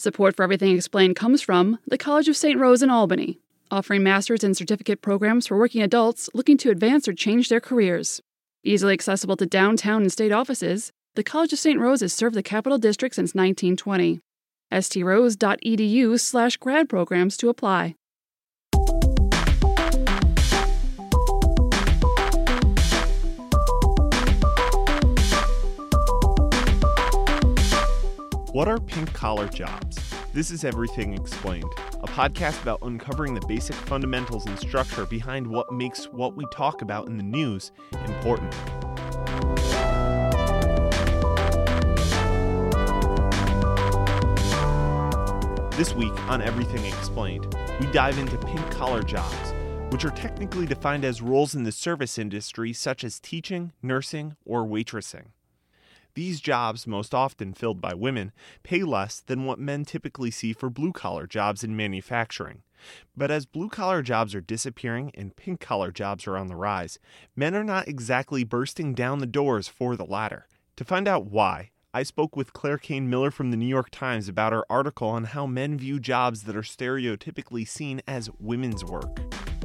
Support for Everything Explained comes from the College of St. Rose in Albany, offering master's and certificate programs for working adults looking to advance or change their careers. Easily accessible to downtown and state offices, the College of St. Rose has served the Capital District since 1920. strose.edu/grad programs to apply. What are pink-collar jobs? This is Everything Explained, a podcast about uncovering the basic fundamentals and structure behind what makes what we talk about in the news important. This week on Everything Explained, we dive into pink-collar jobs, which are technically defined as roles in the service industry such as teaching, nursing, or waitressing. These jobs, most often filled by women, pay less than what men typically see for blue-collar jobs in manufacturing. But as blue-collar jobs are disappearing and pink-collar jobs are on the rise, men are not exactly bursting down the doors for the latter. To find out why, I spoke with Claire Kane Miller from the New York Times about her article on how men view jobs that are stereotypically seen as women's work.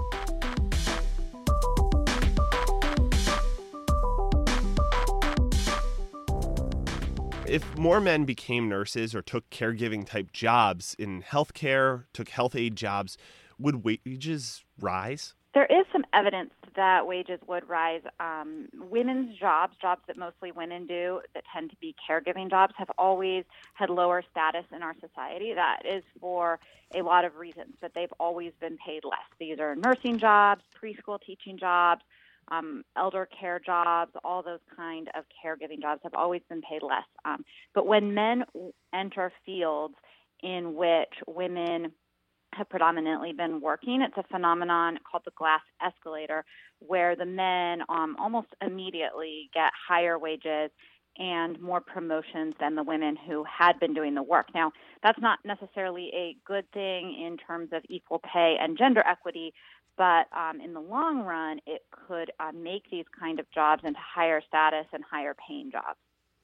If more men became nurses or took caregiving type jobs in healthcare, took health aid jobs, would wages rise? There is some evidence that wages would rise. Women's jobs that mostly women do, that tend to be caregiving jobs, have always had lower status in our society. That is for a lot of reasons, but they've always been paid less. These are nursing jobs, preschool teaching jobs, elder care jobs, all those kind of caregiving jobs have always been paid less. But when men enter fields in which women have predominantly been working, it's a phenomenon called the glass escalator, where the men almost immediately get higher wages and more promotions than the women who had been doing the work. Now, that's not necessarily a good thing in terms of equal pay and gender equity, but in the long run, it could make these kind of jobs into higher status and higher paying jobs.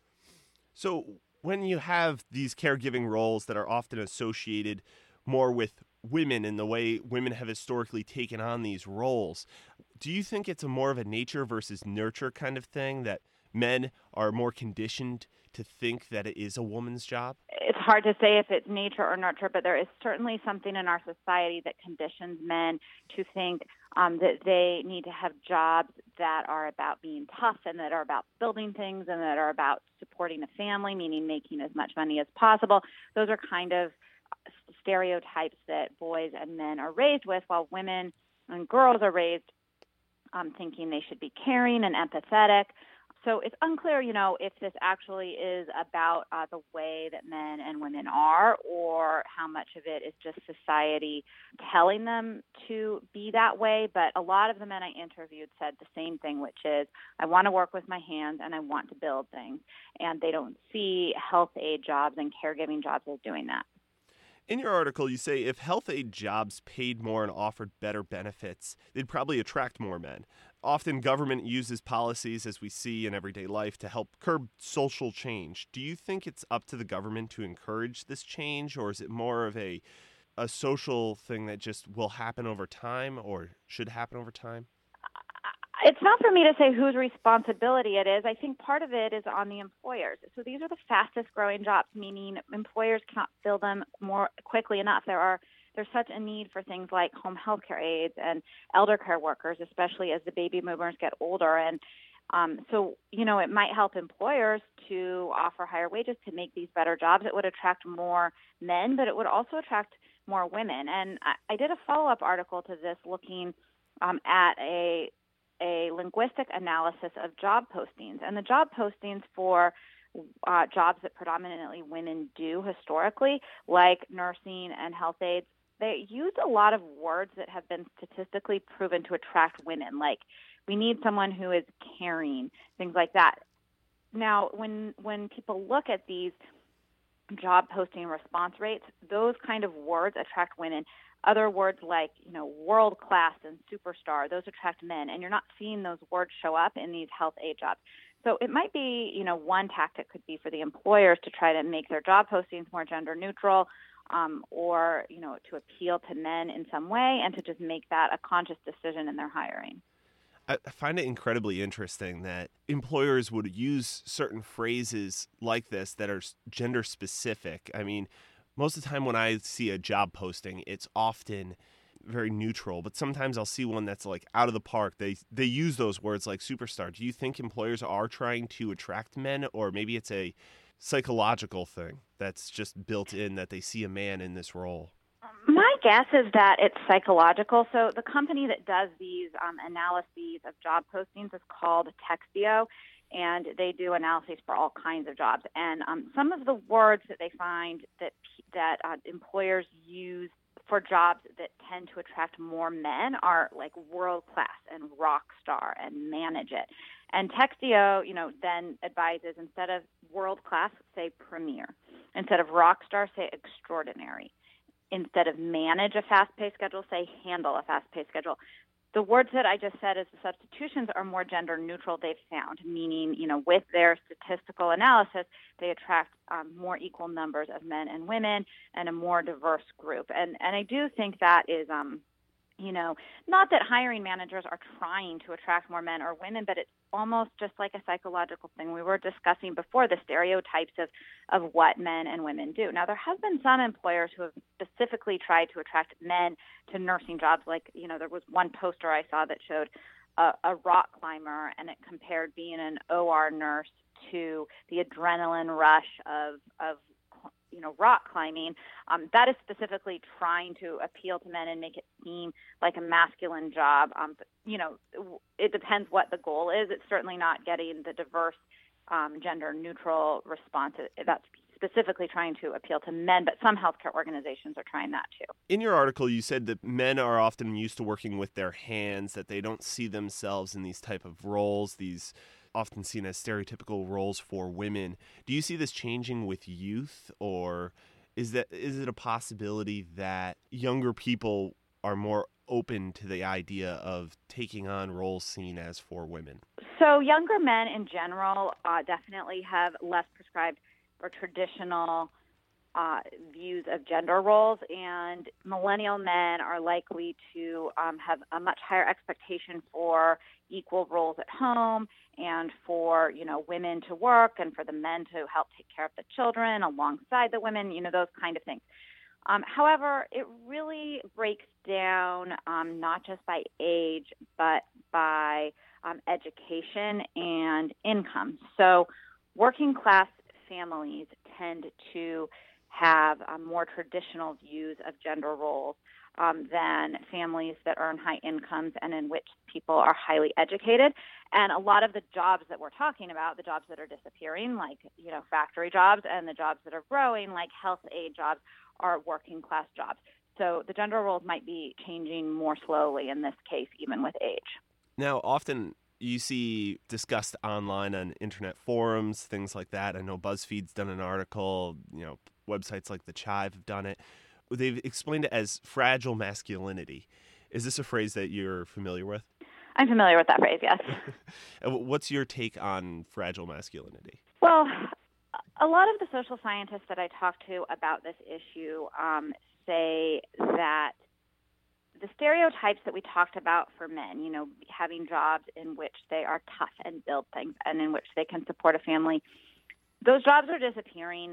So when you have these caregiving roles that are often associated more with women in the way women have historically taken on these roles, do you think it's more of a nature versus nurture kind of thing, that men are more conditioned to think that it is a woman's job? It's hard to say if it's nature or nurture, but there is certainly something in our society that conditions men to think that they need to have jobs that are about being tough and that are about building things and that are about supporting a family, meaning making as much money as possible. Those are kind of stereotypes that boys and men are raised with, while women and girls are raised thinking they should be caring and empathetic. So it's unclear, if this actually is about the way that men and women are, or how much of it is just society telling them to be that way. But a lot of the men I interviewed said the same thing, which is, I want to work with my hands and I want to build things. And they don't see health aid jobs and caregiving jobs as doing that. In your article, you say if health aid jobs paid more and offered better benefits, they'd probably attract more men. Often government uses policies, as we see in everyday life, to help curb social change. Do you think it's up to the government to encourage this change, or is it more of a social thing that just will happen over time or should happen over time? It's not for me to say whose responsibility it is. I think part of it is on the employers. So these are the fastest growing jobs, meaning employers cannot fill them more quickly enough. There's such a need for things like home health care aides and elder care workers, especially as the baby boomers get older. And so, it might help employers to offer higher wages to make these better jobs. It would attract more men, but it would also attract more women. And I did a follow-up article to this looking at a linguistic analysis of job postings. And the job postings for jobs that predominantly women do historically, like nursing and health aides, they use a lot of words that have been statistically proven to attract women, like we need someone who is caring, things like that. Now, when people look at these job posting response rates, those kind of words attract women. Other words like, world class and superstar, those attract men, and you're not seeing those words show up in these health aid jobs. So it might be, one tactic could be for the employers to try to make their job postings more gender neutral, or, to appeal to men in some way and to just make that a conscious decision in their hiring. I find it incredibly interesting that employers would use certain phrases like this that are gender specific. I mean, most of the time when I see a job posting, it's often very neutral, but sometimes I'll see one that's like out of the park. They use those words like superstar. Do you think employers are trying to attract men, or maybe it's a psychological thing that's just built in that they see a man in this role? My guess is that it's psychological. So the company that does these analyses of job postings is called Textio, and they do analyses for all kinds of jobs. And some of the words that they find that employers use for jobs that tend to attract more men are like world class and rock star and manage it. And Textio, then advises instead of world class, say premier. Instead of rock star, say extraordinary. Instead of manage a fast-paced schedule, say handle a fast-paced schedule. The words that I just said as the substitutions are more gender neutral, they've found, meaning, with their statistical analysis, they attract more equal numbers of men and women and a more diverse group. And I do think that is, not that hiring managers are trying to attract more men or women, but it's almost just like a psychological thing. We were discussing before the stereotypes of what men and women do. Now, there have been some employers who have specifically tried to attract men to nursing jobs. Like, there was one poster I saw that showed a rock climber, and it compared being an OR nurse to the adrenaline rush of rock climbing. That is specifically trying to appeal to men and make it seem like a masculine job. But, it depends what the goal is. It's certainly not getting the diverse, gender neutral response. That's specifically trying to appeal to men, but some healthcare organizations are trying that too. In your article, you said that men are often used to working with their hands, that they don't see themselves in these type of roles, these often seen as stereotypical roles for women. Do you see this changing with youth, or is it a possibility that younger people are more open to the idea of taking on roles seen as for women? So younger men in general definitely have less prescribed or traditional views of gender roles, and millennial men are likely to have a much higher expectation for equal roles at home and for, women to work and for the men to help take care of the children alongside the women, those kind of things. However, it really breaks down not just by age, but by education and income. So working class families tend to have more traditional views of gender roles than families that earn high incomes and in which people are highly educated. And a lot of the jobs that we're talking about, the jobs that are disappearing, like, factory jobs, and the jobs that are growing, like health aid jobs, are working class jobs. So the gender roles might be changing more slowly in this case, even with age. Now, often you see discussed online on internet forums, things like that. I know BuzzFeed's done an article, websites like The Chive have done it. They've explained it as fragile masculinity. Is this a phrase that you're familiar with? I'm familiar with that phrase, yes. What's your take on fragile masculinity? Well, a lot of the social scientists that I talk to about this issue say that the stereotypes that we talked about for men, having jobs in which they are tough and build things and in which they can support a family, those jobs are disappearing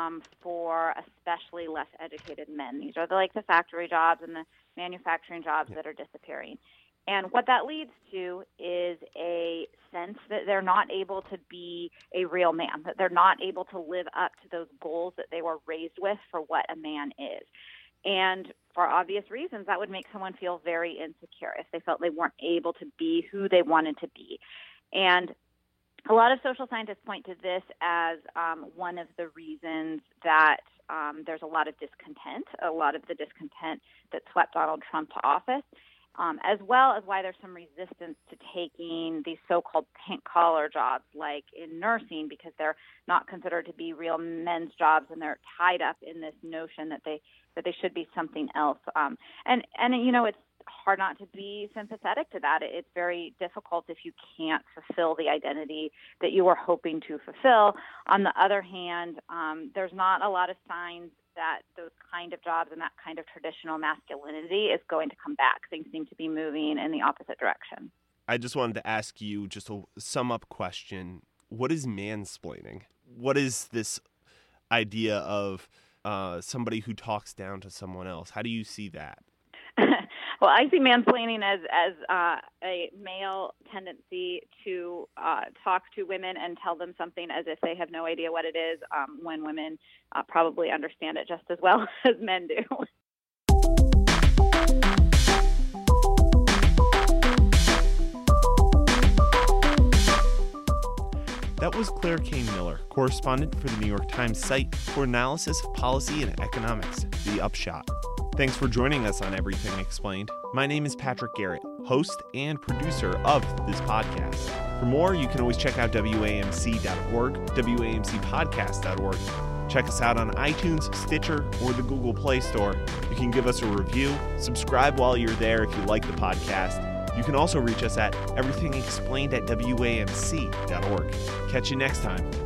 for especially less educated men. These are the factory jobs and the manufacturing jobs that are disappearing. And what that leads to is a sense that they're not able to be a real man, that they're not able to live up to those goals that they were raised with for what a man is. And for obvious reasons, that would make someone feel very insecure if they felt they weren't able to be who they wanted to be. And a lot of social scientists point to this as one of the reasons that there's a lot of discontent, a lot of the discontent that swept Donald Trump to office, as well as why there's some resistance to taking these so-called pink-collar jobs like in nursing, because they're not considered to be real men's jobs and they're tied up in this notion that they should be something else. And it's hard not to be sympathetic to that. It's very difficult if you can't fulfill the identity that you were hoping to fulfill. On the other hand, there's not a lot of signs that those kind of jobs and that kind of traditional masculinity is going to come back. Things seem to be moving in the opposite direction. I just wanted to ask you just a sum-up question. What is mansplaining? What is this idea of somebody who talks down to someone else? How do you see that? Well, I see mansplaining as a male tendency to talk to women and tell them something as if they have no idea what it is, when women probably understand it just as well as men do. That was Claire Kane Miller, correspondent for the New York Times site for analysis of policy and economics, The Upshot. Thanks for joining us on Everything Explained. My name is Patrick Garrett, host and producer of this podcast. For more, you can always check out WAMC.org, WAMCpodcast.org. Check us out on iTunes, Stitcher, or the Google Play Store. You can give us a review, subscribe while you're there if you like the podcast. You can also reach us at everythingexplained@WAMC.org. Catch you next time.